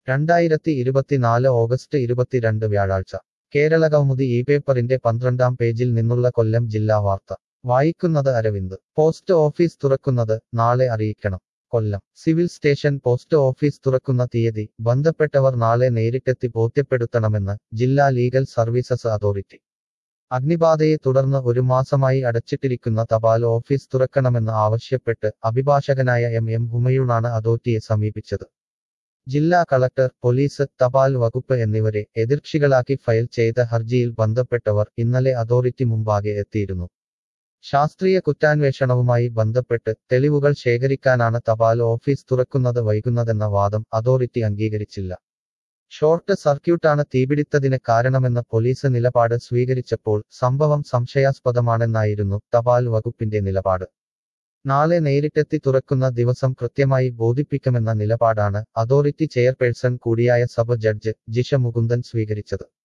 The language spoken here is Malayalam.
2024 ഓഗസ്റ്റ് 22 വ്യാഴാഴ്ച കേരളകൗമുദി ഈ പേപ്പറിന്റെ 12-ാം പേജിൽ നിന്നുള്ള കൊല്ലം ജില്ലാ വാർത്ത വായിക്കുന്നത് അരവിന്ദ് പോസ്റ്റ് ഓഫീസ് തുറക്കുന്നത് നാളെ അറിയിക്കണം Kollam civil station post office തുറക്കുന്ന തീയതി ബന്ധപ്പെട്ടവർ നാളെ നേരിട്ടെത്തി ബോധ്യപ്പെടുത്തണമെന്ന് ജില്ലാ ലീഗൽ സർവീസസ് അതോറിറ്റി അഗ്നിബാധയെ തുടർന്ന് ഒരു മാസമായി അടച്ചിട്ടിരിക്കുന്ന തപാൽ ഓഫീസ് തുറക്കണമെന്ന് ആവശ്യപ്പെട്ട് അഭിഭാഷകനായ എം ഹുമയൂണാണ് അതോറിറ്റിയെ സമീപിച്ചത് ജില്ലാ കളക്ടർ പോലീസ് തപാൽ വകുപ്പ് എന്നിവരെ എതിർകക്ഷികളാക്കി ഫയൽ ചെയ്ത ഹർജിയിൽ ബന്ധപ്പെട്ടവർ ഇന്നലെ അതോറിറ്റി മുമ്പാകെ എത്തിയിരുന്നു ശാസ്ത്രീയ കുറ്റാന്വേഷണവുമായി ബന്ധപ്പെട്ട് തെളിവുകൾ ശേഖരിക്കാനാണ് തപാൽ ഓഫീസ് തുറക്കുന്നത് വൈകുന്നതെന്ന വാദം അതോറിറ്റി അംഗീകരിച്ചില്ല ഷോർട്ട് സർക്യൂട്ടാണ് തീപിടിത്തതിന് കാരണമെന്ന പോലീസ് നിലപാട് സ്വീകരിച്ചപ്പോൾ സംഭവം സംശയാസ്പദമാണെന്നായിരുന്നു തപാൽ വകുപ്പിന്റെ നിലപാട് നാളെ നേരിട്ടെത്തി തുറക്കുന്ന ദിവസം കൃത്യമായി ബോധിപ്പിക്കുമെന്ന നിലപാടാണ് അതോറിറ്റി ചെയർപേഴ്സൺ കൂടിയായ സബ് ജഡ്ജ് ജിഷ മുകുന്ദൻ സ്വീകരിച്ചത്